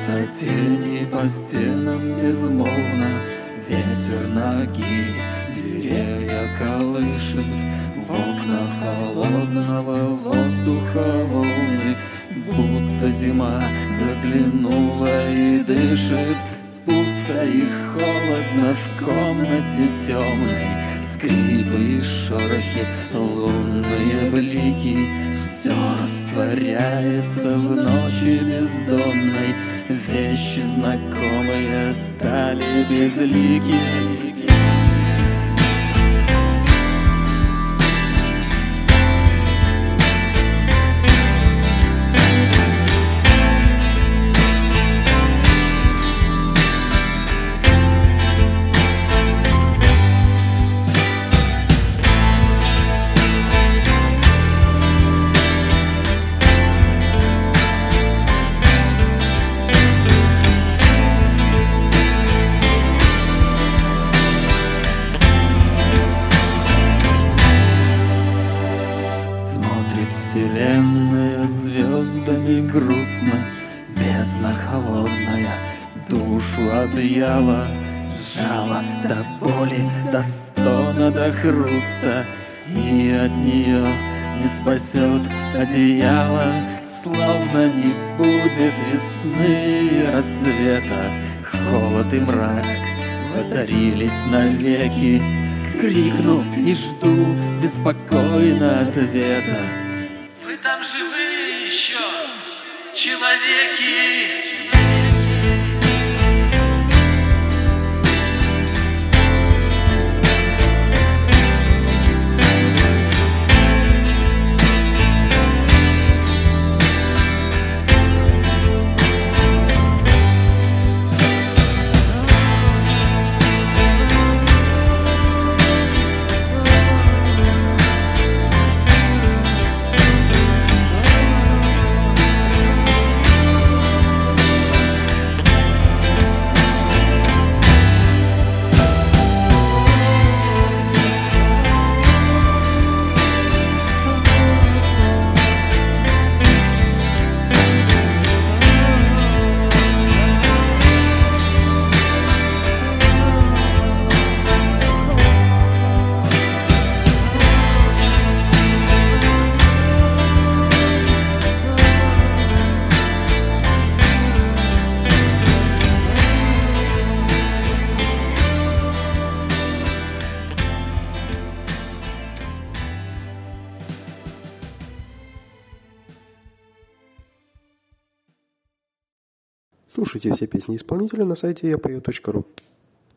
Струятся тени по стенам безмолвно, ветер ноги деревья колышет, в окна холодного воздуха волны, будто зима заглянула и дышит. Пусто и холодно в комнате темной, скрипы и шорохи, лунные блики. Все растворяется в ночи бездонной, вещи знакомые стали безлики. Вселенная звездами грустно, бездна холодная душу объяла, сжала до боли, до стона, до хруста, и от нее не спасет одеяло. Словно не будет весны и рассвета, холод и мрак воцарились навеки. Крикну и жду беспокойно ответа. Вы там живы еще, человеки? Слушайте все песни исполнителя на сайте yapою.ru.